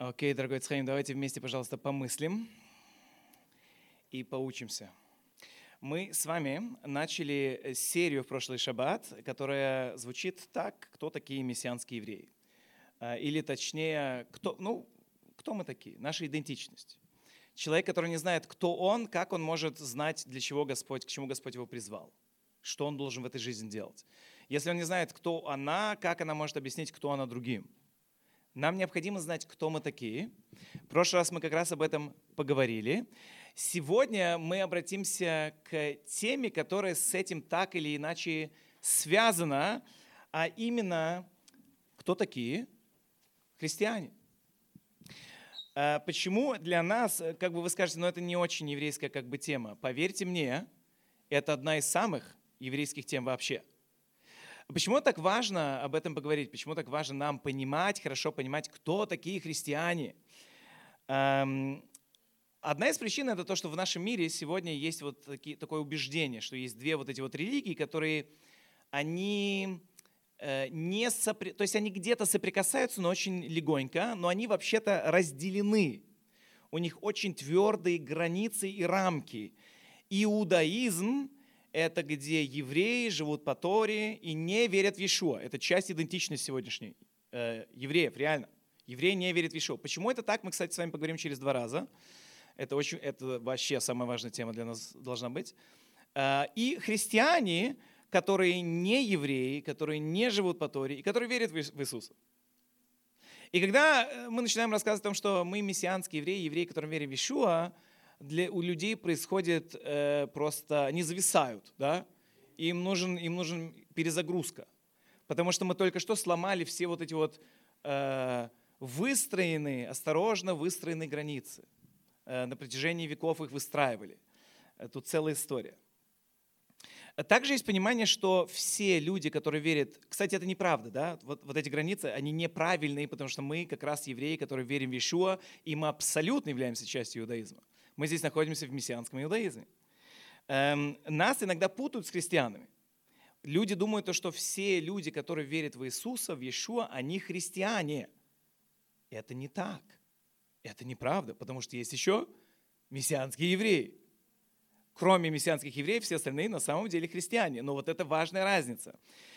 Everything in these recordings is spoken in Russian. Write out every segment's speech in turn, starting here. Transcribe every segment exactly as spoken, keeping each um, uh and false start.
Окей, дорогой Цхаим, давайте вместе, пожалуйста, помыслим и поучимся. Мы с вами начали серию в прошлый шаббат, которая звучит так: кто такие мессианские евреи? Или точнее, кто, ну, кто мы такие? Наша идентичность. Человек, который не знает, кто он, как он может знать, для чего Господь, к чему Господь его призвал, что он должен в этой жизни делать. Если он не знает, кто она, как она может объяснить, кто она другим? Нам необходимо знать, кто мы такие. В прошлый раз мы как раз об этом поговорили. Сегодня мы обратимся к теме, которая с этим так или иначе связана, а именно, кто такие христиане. Почему для нас, как бы вы скажете, но это не очень еврейская как бы тема. Поверьте мне, это одна из самых еврейских тем вообще. Почему так важно об этом поговорить? Почему так важно нам понимать, хорошо понимать, кто такие христиане? Одна из причин — это то, что в нашем мире сегодня есть вот такие, такое убеждение, что есть две вот эти вот религии, которые они не сопри... то есть они где-то соприкасаются, но очень легонько, но они вообще-то разделены. У них очень твердые границы и рамки. Иудаизм — это где евреи живут по Торе и не верят в Иешуа. Это часть идентичности сегодняшней э, евреев, реально. Евреи не верят в Иешуа. Почему это так, мы, кстати, с вами поговорим через два раза. Это, очень, это вообще самая важная тема для нас должна быть. Э, и христиане, которые не евреи, которые не живут по Торе и которые верят в Иисуса. И когда мы начинаем рассказывать о том, что мы мессианские евреи, евреи, которые верят в Иешуа, Для, у людей происходит э, просто, они зависают, да? Им нужен, им нужен перезагрузка, потому что мы только что сломали все вот эти вот э, выстроенные, осторожно выстроенные границы. Э, на протяжении веков их выстраивали. Э, тут целая история. Также есть понимание, что все люди, которые верят... Кстати, это неправда, да? Вот, вот эти границы, они неправильные, потому что мы как раз евреи, которые верим в Иешуа, и мы абсолютно являемся частью иудаизма. Мы здесь находимся в мессианском иудаизме. Эм, нас иногда путают с христианами. Люди думают, что все люди, которые верят в Иисуса, в Иешуа, они христиане. Это не так. Это неправда, потому что есть еще мессианские евреи. Кроме мессианских евреев, все остальные на самом деле христиане. Но вот это важная разница.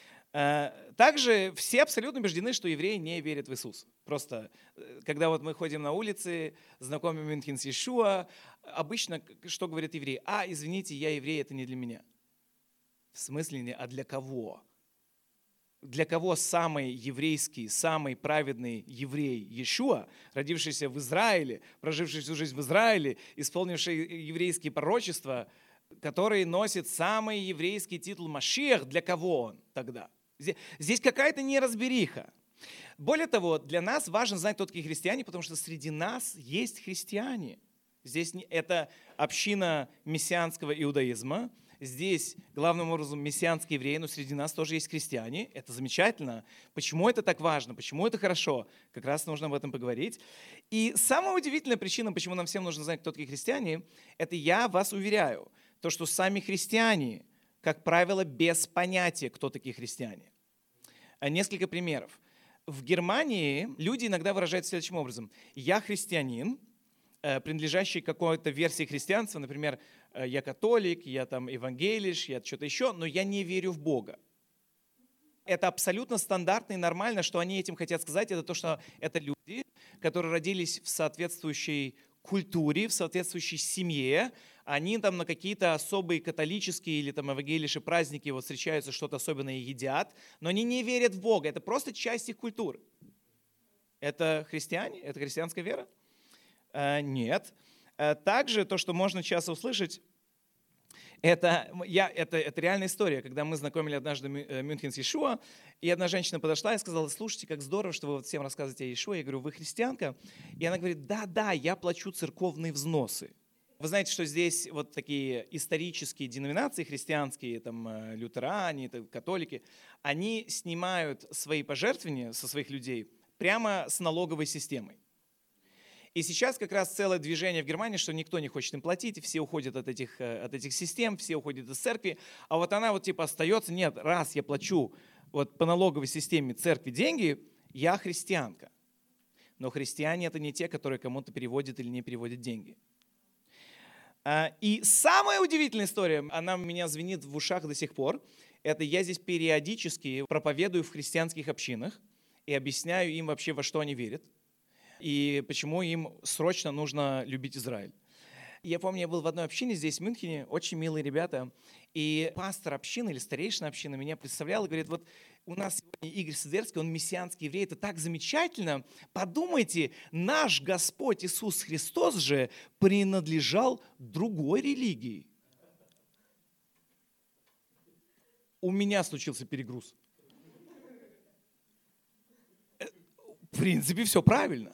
Также все абсолютно убеждены, что евреи не верят в Иисуса. Просто, когда вот мы ходим на улице, знакомим Мюнхен с Иешуа, обычно что говорят евреи? А, извините, я еврей, это не для меня. В смысле не, а для кого? Для кого самый еврейский, самый праведный еврей Иешуа, родившийся в Израиле, проживший всю жизнь в Израиле, исполнивший еврейские пророчества, который носит самый еврейский титул Машиах, для кого он тогда? Здесь какая-то неразбериха. Более того, для нас важно знать, кто такие христиане, потому что среди нас есть христиане. Здесь это община мессианского иудаизма. Здесь, главным образом, мессианские евреи, но среди нас тоже есть христиане. Это замечательно. Почему это так важно? Почему это хорошо? Как раз нужно об этом поговорить. И самая удивительная причина, почему нам всем нужно знать, кто такие христиане, это, я вас уверяю, то, что сами христиане, как правило, без понятия, кто такие христиане. Несколько примеров. В Германии люди иногда выражают следующим образом. Я христианин, принадлежащий к какой-то версии христианства, например, я католик, я там евангелиш, я что-то еще, но я не верю в Бога. Это абсолютно стандартно и нормально, что они этим хотят сказать, это то, что это люди, которые родились в соответствующей культуре, в соответствующей семье, они там на какие-то особые католические или там евангелиши праздники вот встречаются, что-то особенное едят, но они не верят в Бога, это просто часть их культуры. Это христиане? Это христианская вера? Нет. Также то, что можно часто услышать, это, я, это, это реальная история. Когда мы знакомили однажды Мюнхен с Иешуа, и одна женщина подошла и сказала: слушайте, как здорово, что вы вот всем рассказываете о Иешуа. Я говорю: вы христианка? И она говорит: да, да, я плачу церковные взносы. Вы знаете, что здесь вот такие исторические деноминации христианские, там лютеране, там, католики, они снимают свои пожертвования со своих людей прямо с налоговой системой. И сейчас как раз целое движение в Германии, что никто не хочет им платить, и все уходят от этих, от этих систем, все уходят из церкви, а вот она вот типа остается: нет, раз я плачу вот по налоговой системе церкви деньги, я христианка. Но христиане — это не те, которые кому-то переводят или не переводят деньги. И самая удивительная история, она у меня звенит в ушах до сих пор, это я здесь периодически проповедую в христианских общинах и объясняю им вообще, во что они верят, и почему им срочно нужно любить Израиль. Я помню, я был в одной общине здесь, в Мюнхене, очень милые ребята, и пастор общины или старейшина общины меня представлял и говорит: вот у нас сегодня Игорь Сидерский, он мессианский еврей, это так замечательно. Подумайте, наш Господь Иисус Христос же принадлежал другой религии. У меня случился перегруз. В принципе, все правильно.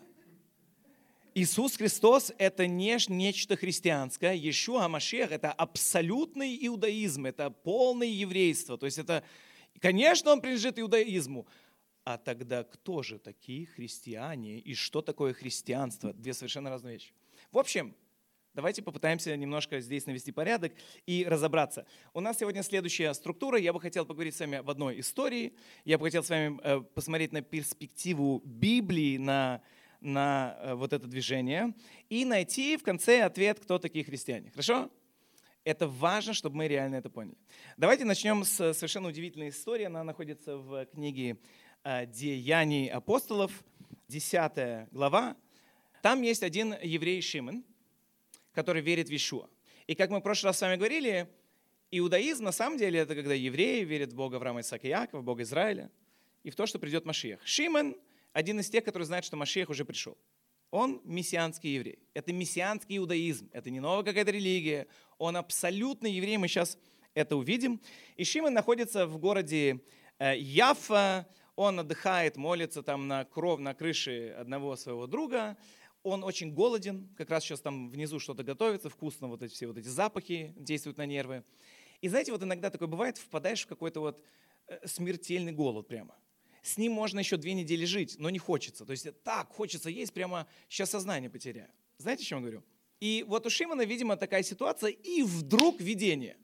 Иисус Христос – это не нечто христианское. Иешуа Машиах – это абсолютный иудаизм, это полное еврейство. То есть это, конечно, он принадлежит иудаизму. А тогда кто же такие христиане и что такое христианство? Две совершенно разные вещи. В общем, давайте попытаемся немножко здесь навести порядок и разобраться. У нас сегодня следующая структура. Я бы хотел поговорить с вами об одной истории. Я бы хотел с вами посмотреть на перспективу Библии, на... на вот это движение и найти в конце ответ, кто такие христиане. Хорошо? Это важно, чтобы мы реально это поняли. Давайте начнем с совершенно удивительной истории. Она находится в книге «Деяний апостолов», десятая глава. Там есть один еврей Шимон, который верит в Иешуа. И как мы в прошлый раз с вами говорили, иудаизм на самом деле это когда евреи верят в Бога Авраама, Исаака и Иакова, в Бога Израиля, и в то, что придет Машиах. Шимон один из тех, который знает, что Машиах уже пришел. Он мессианский еврей. Это мессианский иудаизм. Это не новая какая-то религия. Он абсолютно еврей. Мы сейчас это увидим. И Шимон находится в городе Яффа. Он отдыхает, молится там на кров, на крыше одного своего друга. Он очень голоден. Как раз сейчас там внизу что-то готовится. Вкусно вот эти все вот эти запахи действуют на нервы. И знаете, вот иногда такое бывает, впадаешь в какой-то вот смертельный голод прямо. С ним можно еще две недели жить, но не хочется. То есть так хочется есть, прямо сейчас сознание потеряю. Знаете, о чем я говорю? И вот у Шимона, видимо, такая ситуация, и вдруг видение.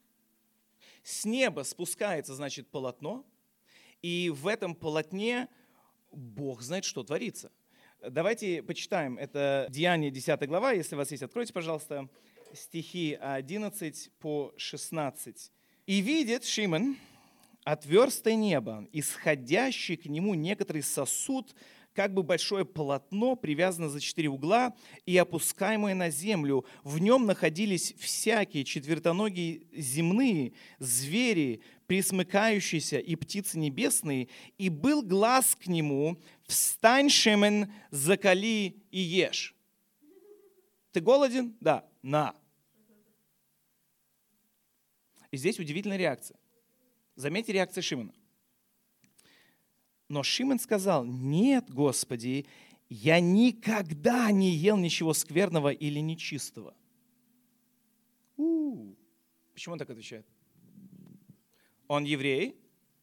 С неба спускается, значит, полотно, и в этом полотне Бог знает, что творится. Давайте почитаем. Это Деяния, десятая глава. Если у вас есть, откройте, пожалуйста, стихи одиннадцать по шестнадцать. «И видит Шимон отверстое небо, исходящий к нему некоторый сосуд, как бы большое полотно, привязано за четыре угла и опускаемое на землю. В нем находились всякие четвертоногие земные, звери, пресмыкающиеся и птицы небесные, и был глас к нему: «Встань, Шимон, закали и ешь». Ты голоден? Да. На. И здесь удивительная реакция. Заметьте реакцию Шимона. Но Шимон сказал: «Нет, Господи, я никогда не ел ничего скверного или нечистого». У-у-у. Почему он так отвечает? Он еврей.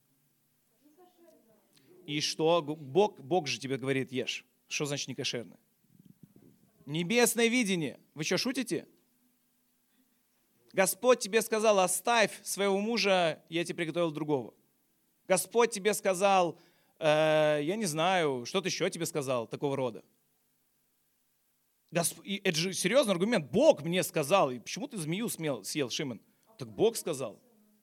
И что? Бог, Бог же тебе говорит: ешь. Что значит некошерное? Небесное видение. Вы что, шутите? Господь тебе сказал: оставь своего мужа, я тебе приготовил другого. Господь тебе сказал, э, я не знаю, что-то еще тебе сказал, такого рода. Госп... И это же серьезный аргумент. Бог мне сказал. И почему ты змею смел, съел, Шимон? Так Бог сказал.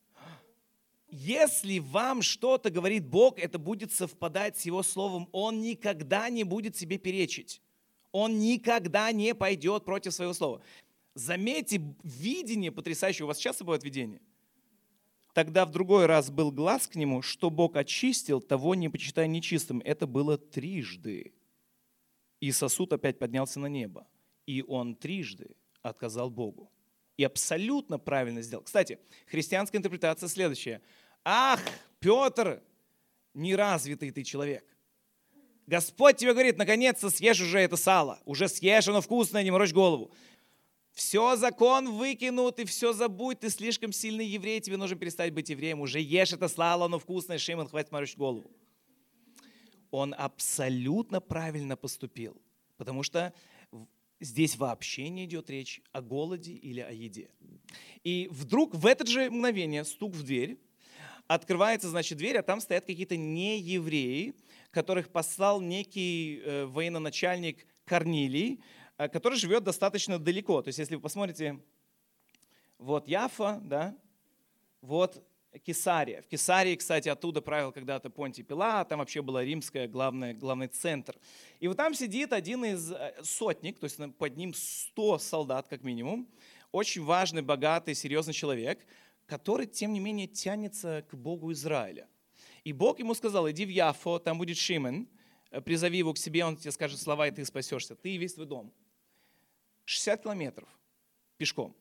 Если вам что-то говорит Бог, это будет совпадать с Его словом. Он никогда не будет себе перечить. Он никогда не пойдет против своего слова. Заметьте, видение потрясающее. У вас часто бывает видение? Тогда в другой раз был глас к нему, что Бог очистил, того не почитай нечистым. Это было трижды. И сосуд опять поднялся на небо. И он трижды отказал Богу. И абсолютно правильно сделал. Кстати, христианская интерпретация следующая. Ах, Петр, неразвитый ты человек. Господь тебе говорит: наконец-то съешь уже это сало. Уже съешь, оно вкусное, не морочь голову. Все, закон выкинут, и все забудь, ты слишком сильный еврей, тебе нужно перестать быть евреем. Уже ешь это сало, оно вкусное, Шимон, хватит морочить голову. Он абсолютно правильно поступил, потому что здесь вообще не идет речь о голоде или о еде. И вдруг в это же мгновение стук в дверь, Открывается, значит, дверь, а там стоят какие-то неевреи, которых послал некий э, военачальник Корнилий, э, который живет достаточно далеко. То есть, если вы посмотрите, вот Яффа, да, вот Кесария. В Кесарии, кстати, оттуда правил когда-то Понтий Пилат, там вообще была римская главная, главный центр. И вот там сидит один из сотник, то есть под ним сто солдат как минимум, очень важный, богатый, серьезный человек, который, тем не менее, тянется к Богу Израиля. И Бог ему сказал: иди в Яффу, там будет Шимон, призови его к себе, он тебе скажет слова, и ты спасешься, ты и весь твой дом. шестьдесят километров пешком.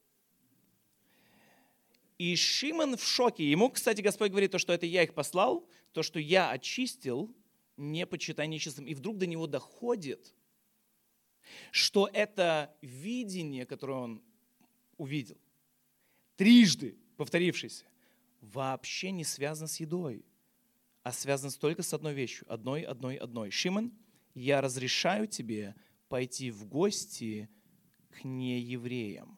И Шимон в шоке. Ему, кстати, Господь говорит, то, что это я их послал, то, что я очистил, не почитай нечистым. И вдруг до него доходит, что это видение, которое он увидел, трижды повторившееся, вообще не связано с едой, а связано только с одной вещью. Одной, одной, одной. Шимон, я разрешаю тебе пойти в гости к неевреям.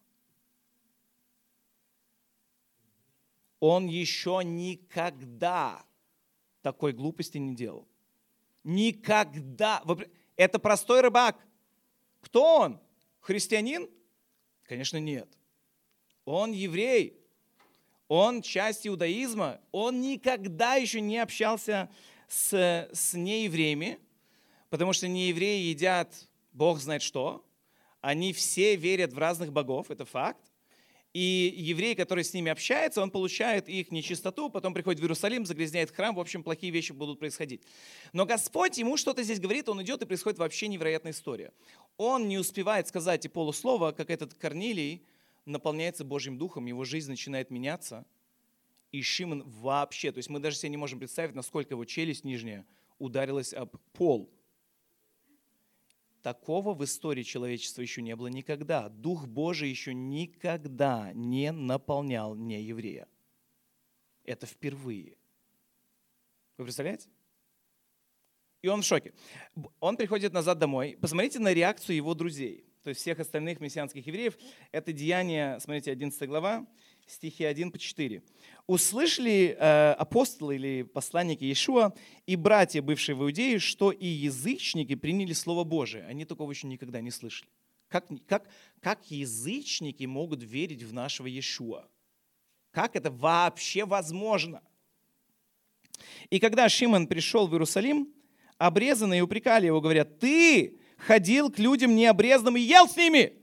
Он еще никогда такой глупости не делал. Никогда. Это простой рыбак. Кто он? Христианин? Конечно, нет. Он еврей. Он часть иудаизма. Он никогда еще не общался с, с неевреями, потому что неевреи едят Бог знает что. Они все верят в разных богов, это факт. И еврей, который с ними общается, он получает их нечистоту, потом приходит в Иерусалим, загрязняет храм, в общем, плохие вещи будут происходить. Но Господь ему что-то здесь говорит, он идет, и происходит вообще невероятная история. Он не успевает сказать и полуслова, как этот Корнилий наполняется Божьим Духом, его жизнь начинает меняться, и Шимон вообще, то есть мы даже себе не можем представить, насколько его челюсть нижняя ударилась об пол. Такого в истории человечества еще не было никогда. Дух Божий еще никогда не наполнял нееврея. Это впервые. Вы представляете? И он в шоке. Он приходит назад домой. Посмотрите на реакцию его друзей, то есть всех остальных мессианских евреев. Это Деяния, смотрите, одиннадцатая глава, стихи один по четыре. «Услышали э, апостолы или посланники Иешуа и братья, бывшие в Иудее, что и язычники приняли Слово Божие». Они такого еще никогда не слышали. Как, как, как язычники могут верить в нашего Иешуа? Как это вообще возможно? И когда Шимон пришел в Иерусалим, обрезанные упрекали его, говорят: «Ты ходил к людям необрезанным и ел с ними!»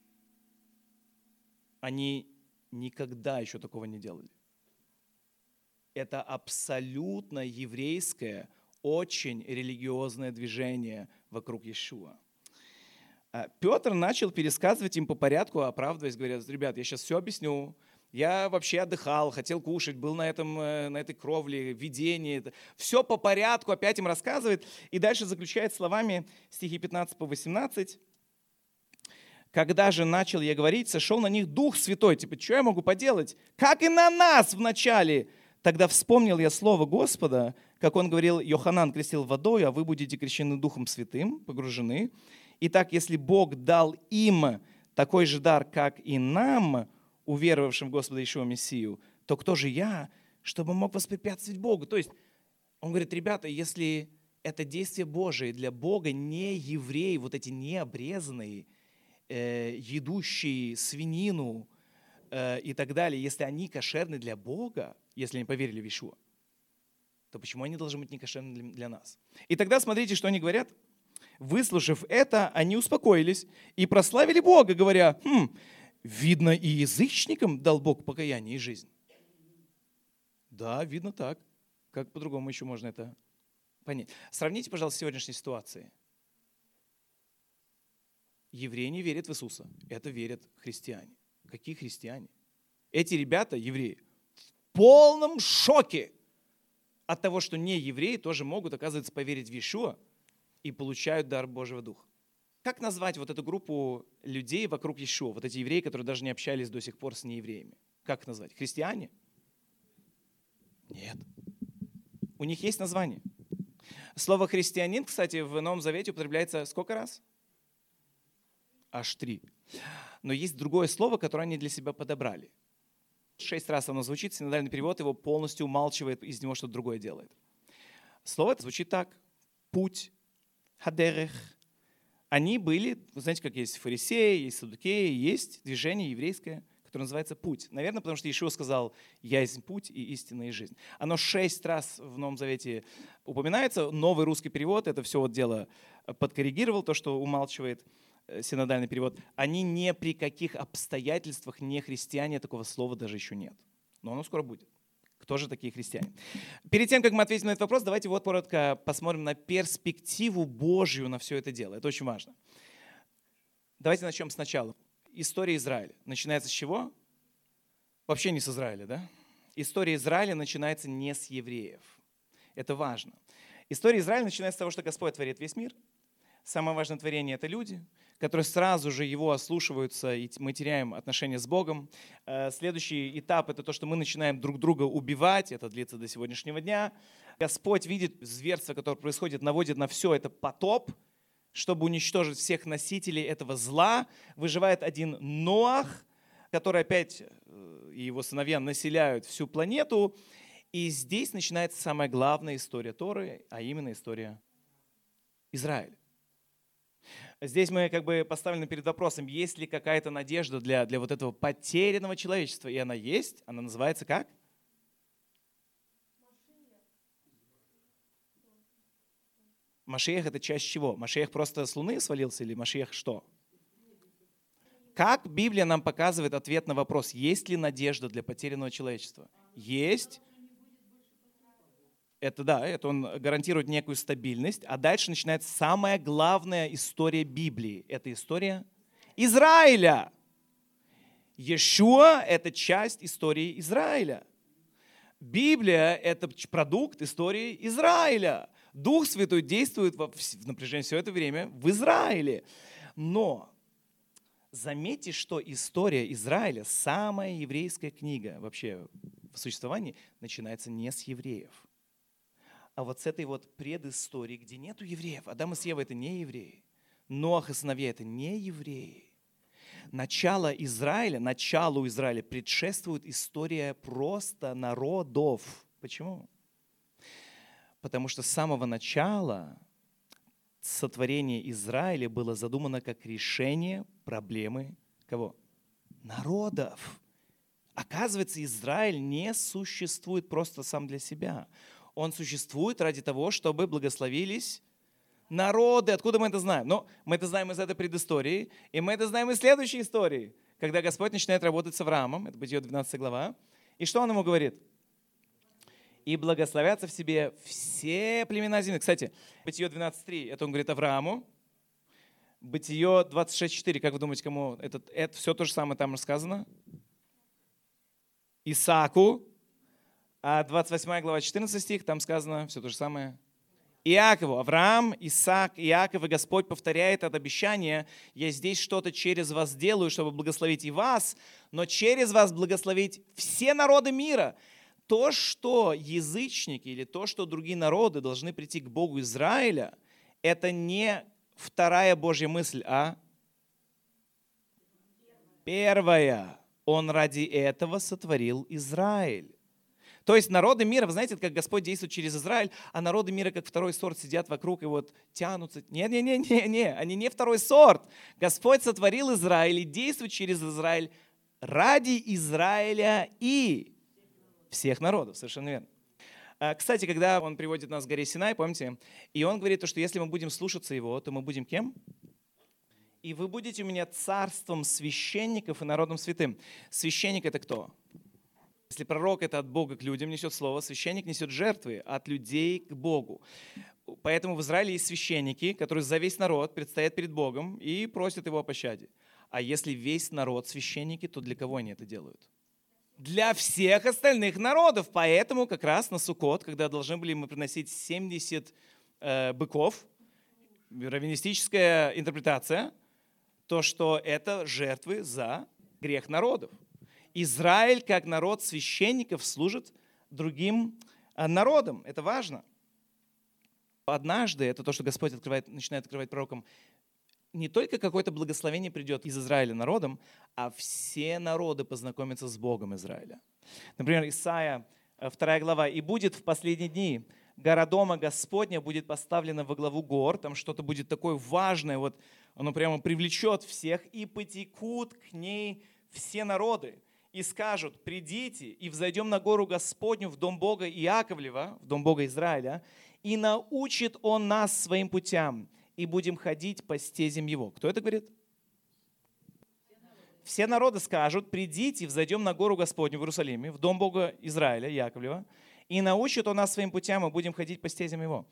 Они никогда еще такого не делали. Это абсолютно еврейское, очень религиозное движение вокруг Иешуа. Петр начал пересказывать им по порядку, оправдываясь, говоря: ребят, я сейчас все объясню. Я вообще отдыхал, хотел кушать, был на, этом, на этой кровле, видение. Все по порядку опять им рассказывает. И дальше заключает словами стихи пятнадцать по восемнадцать. «Когда же начал я говорить, сошел на них Дух Святой». Типа, что я могу поделать? Как и на нас вначале. Тогда вспомнил я слово Господа, как он говорил: Йоханан крестил водой, а вы будете крещены Духом Святым, погружены. Итак, если Бог дал им такой же дар, как и нам, уверовавшим в Господа Иешуа Мессию, то кто же я, чтобы мог воспрепятствовать Богу? То есть он говорит: ребята, если это действие Божие для Бога, не евреи, вот эти необрезанные, э, едущие свинину э, и так далее, если они кошерны для Бога, если они поверили в Иешуа, то почему они должны быть не кошерны для, для нас? И тогда смотрите, что они говорят. Выслушав это, они успокоились и прославили Бога, говоря: хм, видно, и язычникам дал Бог покаяние и жизнь. Да, видно так. Как по-другому еще можно это понять? Сравните, пожалуйста, с сегодняшней ситуацией. Евреи не верят в Иисуса. Это верят христиане. Какие христиане? Эти ребята, евреи, в полном шоке от того, что не евреи тоже могут, оказывается, поверить в Иешуа и получают дар Божьего Духа. Как назвать вот эту группу людей вокруг Иешуа, вот эти евреи, которые даже не общались до сих пор с неевреями? Как назвать? Христиане? Нет. У них есть название. Слово «христианин», кстати, в Новом Завете употребляется сколько раз? Аж три. Но есть другое слово, которое они для себя подобрали. Шесть раз оно звучит, синодальный перевод его полностью умалчивает, из него что-то другое делает. Слово это звучит так. Путь, хадерех. Они были, вы знаете, как есть фарисеи, есть саддукеи, есть движение еврейское, которое называется путь. Наверное, потому что Иешуа сказал «Я есть путь и истина и жизнь». Оно шесть раз в Новом Завете упоминается. Новый русский перевод это все вот дело подкоррегировал, то, что умалчивает синодальный перевод. Они ни при каких обстоятельствах не христиане, такого слова даже еще нет. Но оно скоро будет. Кто же такие христиане? Перед тем, как мы ответим на этот вопрос, давайте вот коротко посмотрим на перспективу Божью на все это дело. Это очень важно. Давайте начнем сначала. История Израиля. Начинается с чего? Вообще не с Израиля, да? История Израиля начинается не с евреев. Это важно. История Израиля начинается с того, что Господь творит весь мир. Самое важное творение – это люди, которые сразу же его ослушиваются, и мы теряем отношения с Богом. Следующий этап – это то, что мы начинаем друг друга убивать. Это длится до сегодняшнего дня. Господь видит зверство, которое происходит, наводит на все это потоп, чтобы уничтожить всех носителей этого зла. Выживает один Ноах, который опять и его сыновья населяют всю планету. И здесь начинается самая главная история Торы, а именно история Израиля. Здесь мы как бы поставлены перед вопросом, есть ли какая-то надежда для, для вот этого потерянного человечества. И она есть. Она называется как? Машиах это часть чего? Машиах просто с Луны свалился или Машиах что? Как Библия нам показывает ответ на вопрос, есть ли надежда для потерянного человечества? Есть. Это да, это он гарантирует некую стабильность. А дальше начинается самая главная история Библии. Это история Израиля. Иешуа – это часть истории Израиля. Библия – это продукт истории Израиля. Дух Святой действует в напряжении все это время в Израиле. Но заметьте, что история Израиля, самая еврейская книга вообще в существовании, начинается не с евреев. А вот с этой вот предыстории, где нету евреев. Адам и Ева – это не евреи. Ноах и сыновья – это не евреи. Начало Израиля, началу Израиля предшествует история просто народов. Почему? Потому что с самого начала сотворение Израиля было задумано как решение проблемы кого? Народов. Оказывается, Израиль не существует просто сам для себя. Он существует ради того, чтобы благословились народы. Откуда мы это знаем? Ну, мы это знаем из этой предыстории, и мы это знаем из следующей истории, когда Господь начинает работать с Авраамом, это Бытие двенадцатая глава, и что он ему говорит? И благословятся в себе все племена земли. Кстати, Бытие двенадцать три, это он говорит Аврааму. Бытие двадцать шесть четыре, как вы думаете, кому? Это, это все то же самое там рассказано. Исааку. А двадцать восьмая глава, четырнадцатый стих, там сказано все то же самое. Иакову. Авраам, Исаак, Иаков, и Господь повторяет это обещание. Я здесь что-то через вас делаю, чтобы благословить и вас, но через вас благословить все народы мира. То, что язычники или то, что другие народы должны прийти к Богу Израиля, это не вторая Божья мысль, а первая. Он ради этого сотворил Израиль. То есть народы мира, вы знаете, как Господь действует через Израиль, а народы мира как второй сорт сидят вокруг и вот тянутся. Не-не-не-не, они не второй сорт. Господь сотворил Израиль и действует через Израиль ради Израиля и всех народов. Совершенно верно. Кстати, когда он приводит нас к горе Синай, помните, и он говорит, что если мы будем слушаться его, то мы будем кем? И вы будете у меня царством священников и народом святым. Священник это кто? Если пророк это от Бога к людям несет слово, священник несет жертвы от людей к Богу. Поэтому в Израиле есть священники, которые за весь народ предстоят перед Богом и просят его о пощаде. А если весь народ священники, то для кого они это делают? Для всех остальных народов. Поэтому как раз на Суккот, когда должны были мы приносить семьдесят э, быков, раввинистическая интерпретация, то, что это жертвы за грех народов. Израиль, как народ священников, служит другим народам. Это важно. Однажды, это то, что Господь открывает, начинает открывать пророкам, не только какое-то благословение придет из Израиля народом, а все народы познакомятся с Богом Израиля. Например, Исайя, вторая глава. «И будет в последние дни гора дома Господня будет поставлена во главу гор». Там что-то будет такое важное, вот оно прямо привлечет всех. «И потекут к ней все народы, и скажут: придите, и взойдем на гору Господню в дом Бога Иаковлева, в дом Бога Израиля, и научит Он нас своим путям, и будем ходить по стезям Его». Кто это говорит? Все народы скажут: придите, взойдем на гору Господню в Иерусалиме, в дом Бога Израиля, Яковлева, и научит Он нас своим путям, и будем ходить по стезям Его.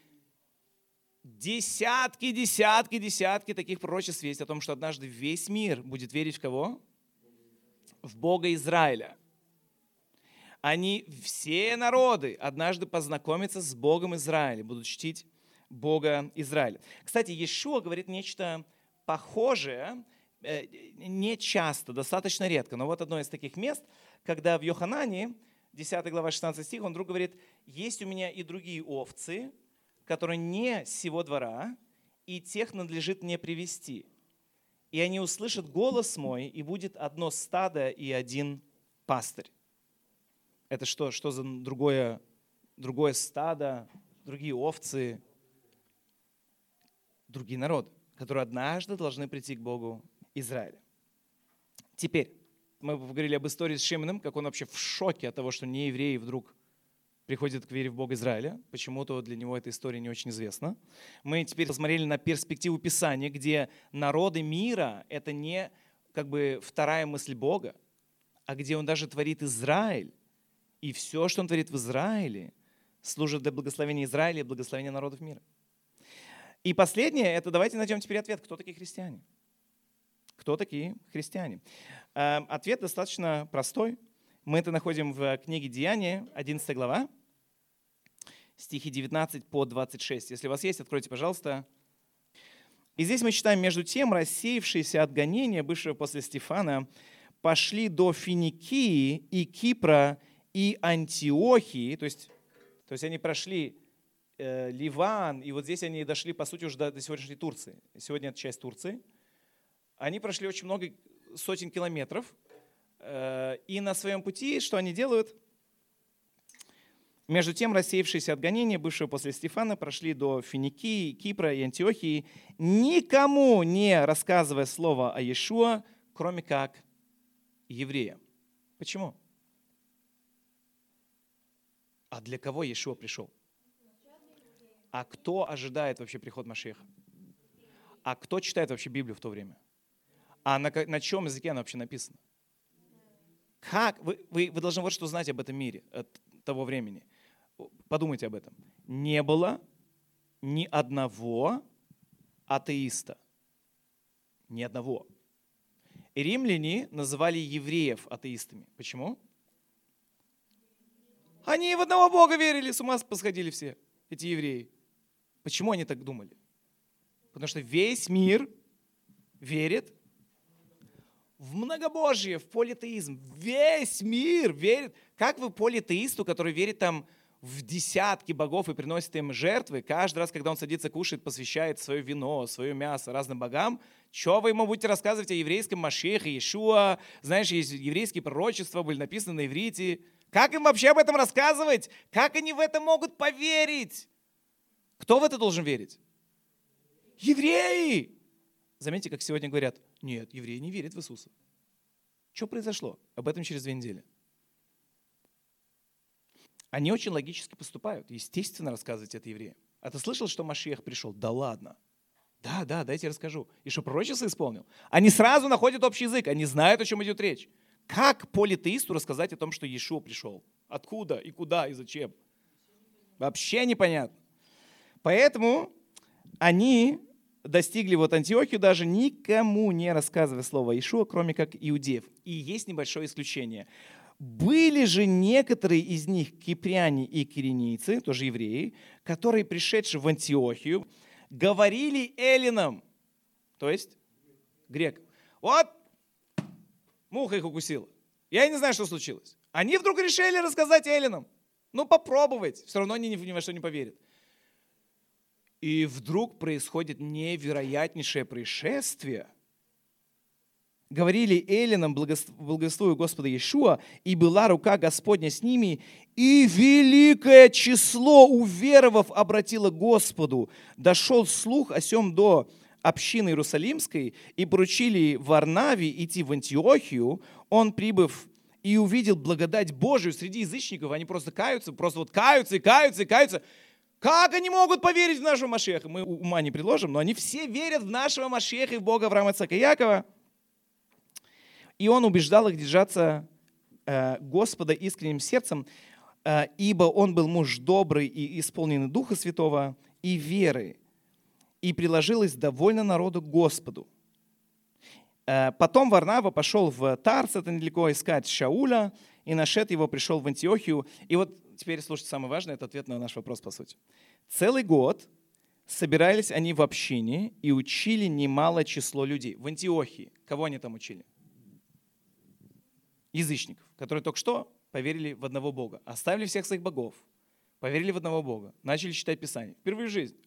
Десятки, десятки, десятки таких пророчеств есть о том, что однажды весь мир будет верить в кого? В Бога Израиля. Они, все народы, однажды познакомятся с Богом Израиля, будут чтить Бога Израиля. Кстати, Иешуа говорит нечто похожее, не часто, достаточно редко. Но вот одно из таких мест, когда в Йоханане, десятая глава, шестнадцатый стих, он вдруг говорит: «Есть у меня и другие овцы, которые не сего двора, и тех надлежит мне привести. И они услышат голос мой, и будет одно стадо и один пастырь». Это что? Что за другое, другое стадо, другие овцы, другие народы, которые однажды должны прийти к Богу Израиля. Теперь, мы поговорили об истории с Шимоном, как он вообще в шоке от того, что неевреи вдруг приходят к вере в Бога Израиля. Почему-то для него эта история не очень известна. Мы теперь посмотрели на перспективу Писания, где народы мира — это не как бы вторая мысль Бога, а где Он даже творит Израиль. И все, что Он творит в Израиле, служит для благословения Израиля и благословения народов мира. И последнее — это давайте найдем теперь ответ, кто такие христиане. Кто такие христиане? Ответ достаточно простой. Мы это находим в книге Деяния, одиннадцатая глава, стихи девятнадцать по двадцать шесть. Если у вас есть, откройте, пожалуйста. И здесь мы читаем: «Между тем, рассеявшиеся от гонения, бывшего после Стефана, пошли до Финикии и Кипра и Антиохии». То есть, то есть они прошли э, Ливан, и вот здесь они дошли, по сути, уже до, до сегодняшней Турции. Сегодня это часть Турции. Они прошли очень много сотен километров, э, и на своем пути что они делают? «Между тем, рассеявшиеся от гонения, бывшего после Стефана, прошли до Финикии, Кипра и Антиохии, никому не рассказывая слово о Иешуа, кроме как евреям». Почему? А для кого Иешуа пришел? А кто ожидает вообще приход Машиаха? А кто читает вообще Библию в то время? А на, на чем языке она вообще написана? Как? Вы, вы, вы должны вот что знать об этом мире, от того времени. Подумайте об этом. Не было ни одного атеиста. Ни одного. Римляне называли евреев атеистами. Почему? Они в одного Бога верили, с ума посходили все, эти евреи. Почему они так думали? Потому что весь мир верит в многобожие, в политеизм. Весь мир верит. Как вы политеисту, который верит там в десятки богов и приносит им жертвы, каждый раз, когда он садится кушать, посвящает свое вино, свое мясо разным богам, что вы ему будете рассказывать о еврейском Машиахе, Иешуа? Знаешь, есть еврейские пророчества, были написаны на иврите. Как им вообще об этом рассказывать? Как они в это могут поверить? Кто в это должен верить? Евреи! Заметьте, как сегодня говорят: нет, евреи не верят в Иисуса. Что произошло? Об этом через две недели. Они очень логически поступают. Естественно, рассказывать это евреям. А ты слышал, что Машиах пришел? Да ладно. Да, да, дайте расскажу. И что пророчество исполнил? Они сразу находят общий язык. Они знают, о чем идет речь. Как политеисту рассказать о том, что Иешуа пришел? Откуда и куда и зачем? Вообще непонятно. Поэтому они достигли вот Антиохию, даже никому не рассказывая слово Иешуа, кроме как иудеев. И есть небольшое исключение. Были же некоторые из них кипряне и киренийцы, тоже евреи, которые, пришедшие в Антиохию, говорили эллинам, то есть грекам. Вот муха их укусила. Я не знаю, что случилось. Они вдруг решили рассказать эллинам. Ну, попробовать. Все равно они ни во что не поверят. И вдруг происходит невероятнейшее происшествие. говорили эллинам, благословуя Господа Иешуа, и была рука Господня с ними, и великое число уверовав обратило Господу. Дошел слух о сем до общины Иерусалимской, и поручили Варнаве идти в Антиохию. Он, прибыв, и увидел благодать Божию среди язычников. Они просто каются, просто вот каются и каются и каются. Как они могут поверить в нашего Машеха? Мы ума не предложим, но они все верят в нашего Машеха и в Бога Авраама, Ицхака и Якова. И он убеждал их держаться э, Господа искренним сердцем, э, ибо он был муж добрый и исполненный Духа Святого и веры, и приложилось довольно народу к Господу. Э, потом Варнава пошел в Тарс, это недалеко, искать Шауля, и нашед его, пришел в Антиохию. И вот теперь, слушайте, самое важное, это ответ на наш вопрос, по сути. Целый год собирались они в общине и учили немалое число людей. В Антиохии. Кого они там учили? Язычников, которые только что поверили в одного Бога. Оставили всех своих богов, поверили в одного Бога, начали читать Писание. Впервые в жизни.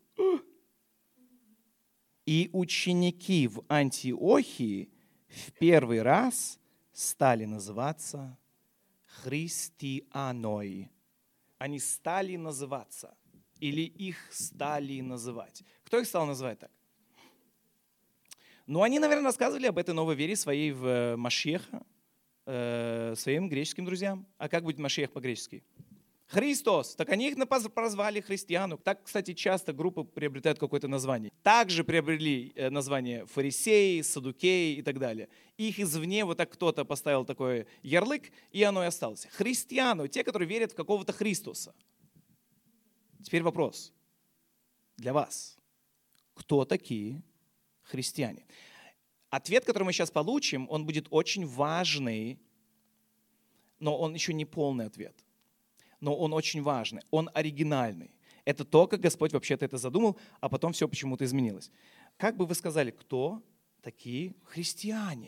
И ученики в Антиохии в первый раз стали называться христианой. Они стали называться, или их стали называть. Кто их стал называть так? Ну, они, наверное, рассказывали об этой новой вере своей в Машеха, своим греческим друзьям. А как будет Машех по-гречески? Христос. Так они их прозвали христиану. Так, кстати, часто группы приобретают какое-то название. Также приобрели название фарисеи, саддукеи и так далее. Их извне вот так кто-то поставил такой ярлык, и оно и осталось. Христиану, те, которые верят в какого-то Христоса. Теперь вопрос для вас. Кто такие христиане? Ответ, который мы сейчас получим, он будет очень важный, но он еще не полный ответ. Но он очень важный, он оригинальный. Это то, как Господь вообще-то это задумал, а потом все почему-то изменилось. Как бы вы сказали, кто такие христиане?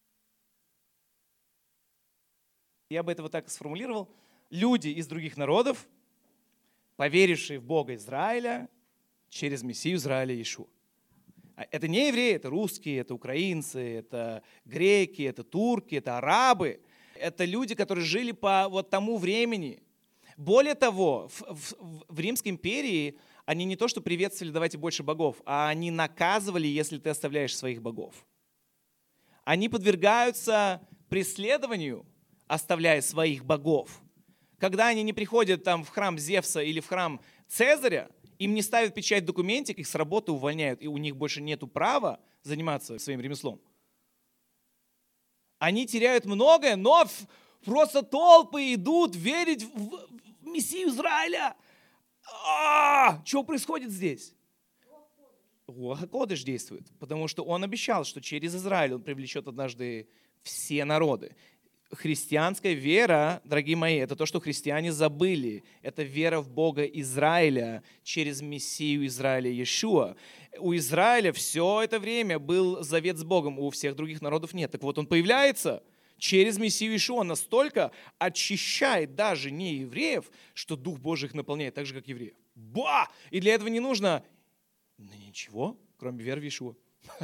Я бы это вот так сформулировал. Люди из других народов, поверившие в Бога Израиля через Мессию Израиля Иешуа. Это не евреи, это русские, это украинцы, это греки, это турки, это арабы. Это люди, которые жили по вот тому времени. Более того, в, в, в Римской империи они не то что приветствовали «давайте больше богов», а они наказывали, если ты оставляешь своих богов. Они подвергаются преследованию, оставляя своих богов. Когда они не приходят там в храм Зевса или в храм Цезаря, им не ставят печать в документе, их с работы увольняют, и у них больше нет права заниматься своим ремеслом. Они теряют многое, но просто толпы идут верить в Мессию Израиля. А-а-а! Что происходит здесь? Руах ха-Кодеш действует, потому что он обещал, что через Израиль он привлечет однажды все народы. Христианская вера, дорогие мои, это то, что христиане забыли. Это вера в Бога Израиля через Мессию Израиля Иешуа. У Израиля все это время был завет с Богом, у всех других народов нет. Так вот, он появляется через Мессию Иешуа, настолько очищает даже не евреев, что Дух Божий их наполняет так же, как евреев. Ба! И для этого не нужно ну, ничего, кроме веры в Иешуа.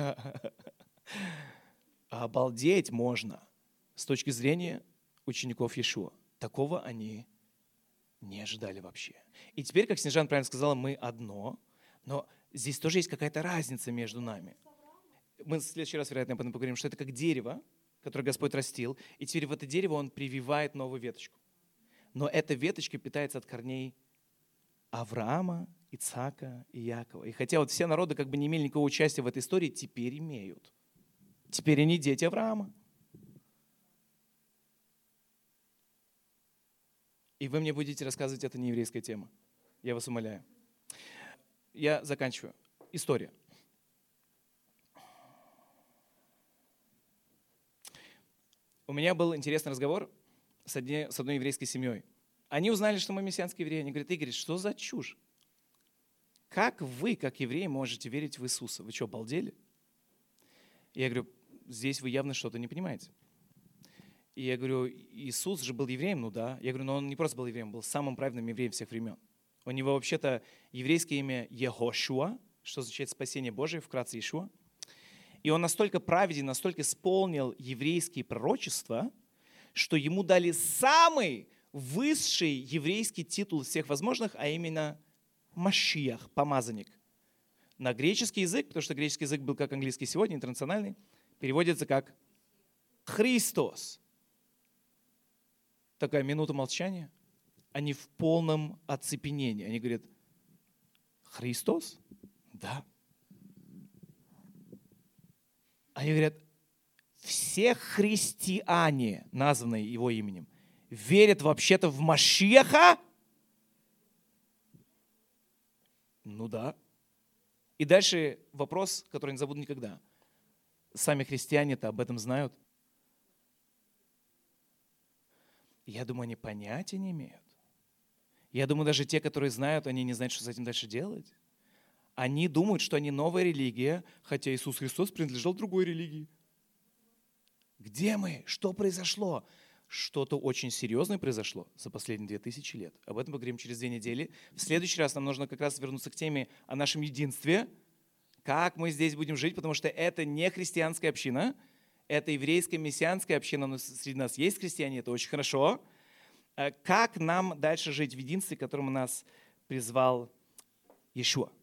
Обалдеть можно. С точки зрения учеников Иешуа. Такого они не ожидали вообще. И теперь, как Снежана правильно сказала, мы одно, но здесь тоже есть какая-то разница между нами. Мы в следующий раз, вероятно, об этом поговорим, что это как дерево, которое Господь растил, и теперь в это дерево Он прививает новую веточку. Но эта веточка питается от корней Авраама, Ицхака и Якова. И хотя вот все народы как бы не имели никакого участия в этой истории, теперь имеют. Теперь они дети Авраама. И вы мне будете рассказывать, это не еврейская тема. Я вас умоляю. Я заканчиваю. История. У меня был интересный разговор с, одни, с одной еврейской семьей. Они узнали, что мы мессианские евреи. Они говорят, Игорь, что за чушь? Как вы, как евреи, можете верить в Иисуса? Вы что, обалдели? Я говорю, здесь вы явно что-то не понимаете. И я говорю, Иисус же был евреем? Ну да. Я говорю, но он не просто был евреем, был самым праведным евреем всех времен. У него вообще-то еврейское имя Егошуа, что означает спасение Божие, вкратце Иешуа. И он настолько праведен, настолько исполнил еврейские пророчества, что ему дали самый высший еврейский титул из всех возможных, а именно Машиах, помазанник. На греческий язык, потому что греческий язык был как английский сегодня, интернациональный, переводится как Христос. Такая минута молчания. Они в полном оцепенении. Они говорят, Христос? Да. Они говорят, все христиане, названные его именем, верят вообще-то в Машиаха? Ну да. И дальше вопрос, который не забуду никогда. Сами христиане-то об этом знают? Я думаю, они понятия не имеют. Я думаю, даже те, которые знают, они не знают, что с этим дальше делать. Они думают, что они новая религия, хотя Иисус Христос принадлежал другой религии. Где мы? Что произошло? Что-то очень серьезное произошло за последние две тысячи лет. Об этом поговорим через две недели. В следующий раз нам нужно как раз вернуться к теме о нашем единстве. Как мы здесь будем жить, потому что это не христианская община, это еврейская мессианская община, но среди нас есть христиане, это очень хорошо. Как нам дальше жить в единстве, к которому нас призвал Иешуа?